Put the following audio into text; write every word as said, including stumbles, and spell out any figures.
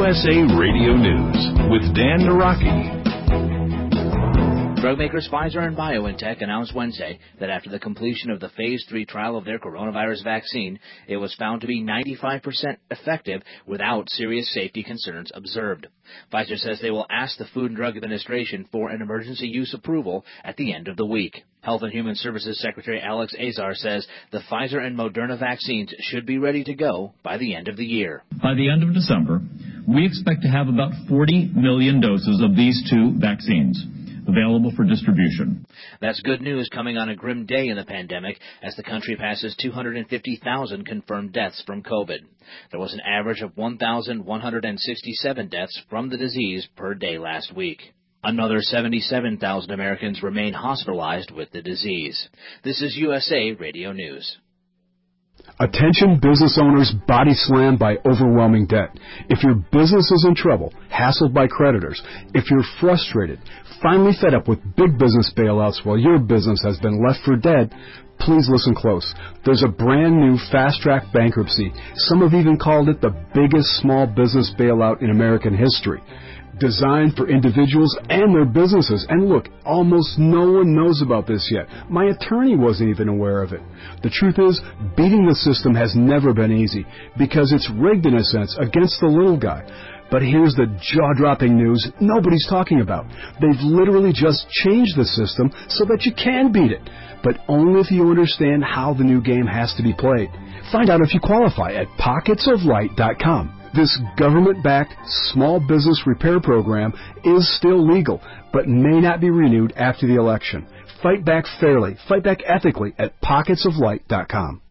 S A Radio News with Dan Naraki. Drug makers Pfizer and BioNTech announced Wednesday that after the completion of the phase three trial of their coronavirus vaccine, it was found to be ninety-five percent effective without serious safety concerns observed. Pfizer says they will ask the Food and Drug Administration for an emergency use approval at the end of the week. Health and Human Services Secretary Alex Azar says the Pfizer and Moderna vaccines should be ready to go by the end of the year. By the end of December, we expect to have about forty million doses of these two vaccines available for distribution. That's good news coming on a grim day in the pandemic as the country passes two hundred fifty thousand confirmed deaths from COVID. There was an average of one thousand one hundred sixty-seven deaths from the disease per day last week. Another seventy-seven thousand Americans remain hospitalized with the disease. This is U S A Radio News. Attention business owners body slammed by overwhelming debt. If your business is in trouble, hassled by creditors, if you're frustrated, finally fed up with big business bailouts while your business has been left for dead, please listen close. There's a brand new fast-track bankruptcy. Some have even called it the biggest small business bailout in American history. Designed for individuals and their businesses. And look, almost no one knows about this yet. My attorney wasn't even aware of it. The truth is, beating the system has never been easy because it's rigged in a sense against the little guy. But here's the jaw-dropping news nobody's talking about. They've literally just changed the system so that you can beat it, but only if you understand how the new game has to be played. Find out if you qualify at pockets of light dot com. This government-backed small business repair program is still legal, but may not be renewed after the election. Fight back fairly, fight back ethically at pockets of light dot com.